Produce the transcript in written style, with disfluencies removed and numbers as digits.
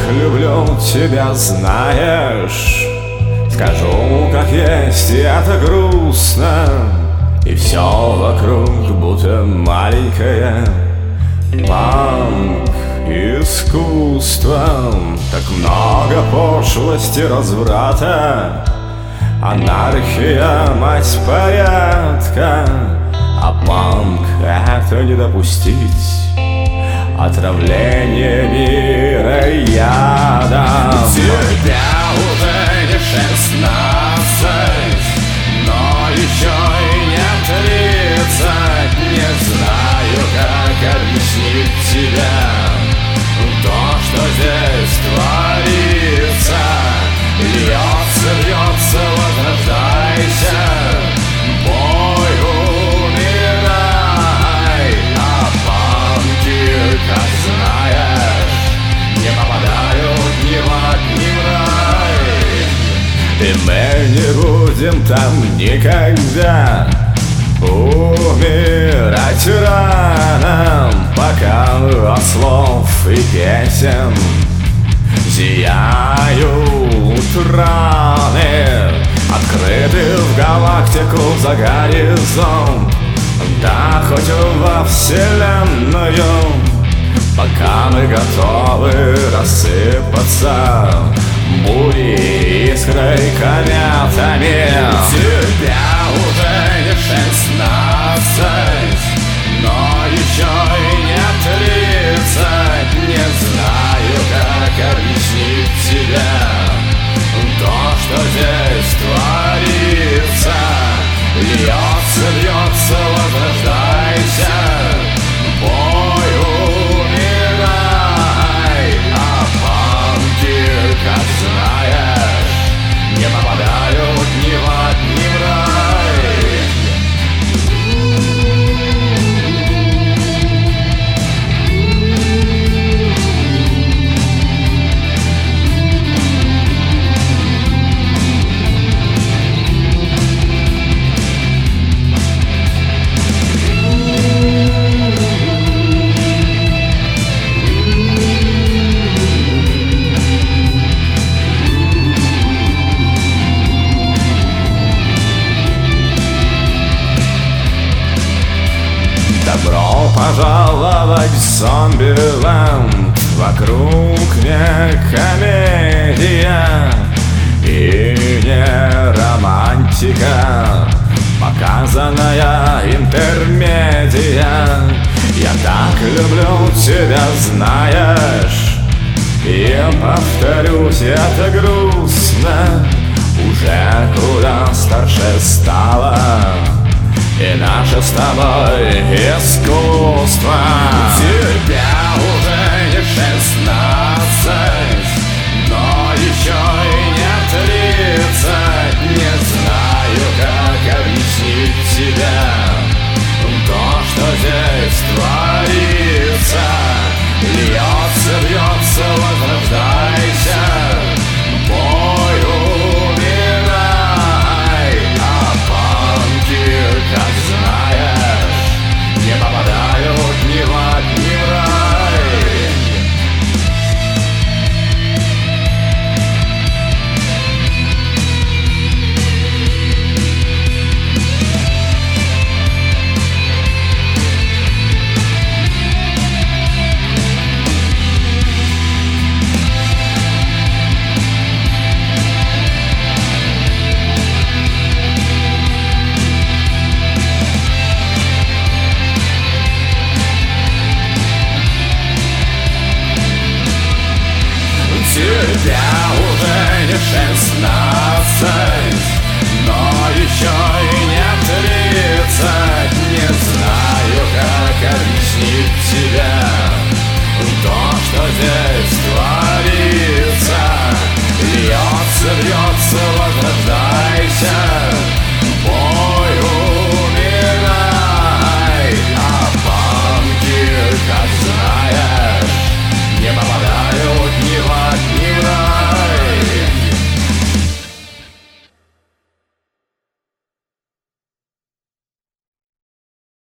люблю тебя, знаешь. Скажу, как есть, и это грустно, и все вокруг будто маленькое. Панк, искусство, так много пошлости, разврата. Анархия, мать порядка. А панк — это не допустить отравление мира ядом. Тебя уже не 16, но еще и не 30. Не знаю, как объяснить тебе то, что здесь творится. Льется, льется, возрождайся. Бой, умирай. А панки, как знаешь, не попадают ни в ад, ни в рай. И мы не будем там никогда умирать рано, пока от слов и песен зияют раны. Открыты в галактику за горизонт, да хоть во вселенную, пока мы готовы рассыпаться бурей, искрой, кометами. Тебя уже не 16, но еще и не 30. Не знаю, как объяснить тебе то, что здесь творится. Льется, льется, возрождайся. Бой, умирай. А панки, как знаешь, не попадают ни в ад, ни в рай. Добро пожаловать в зомби-ленд. Вокруг не комедия и не романтика, показанная интермедия. Я так люблю тебя, знаешь, и повторюсь, это грустно. Уже куда старше стало и наше с тобой искусство. Тебя уже не 16, но еще и не 30. Не знаю, как объяснить тебе то, что здесь творится. Льется, бьется, возрождайся. Бой, умирай. А панки, как знаешь, не попадают ни в ад, ни в рай. Тебя уже не 16.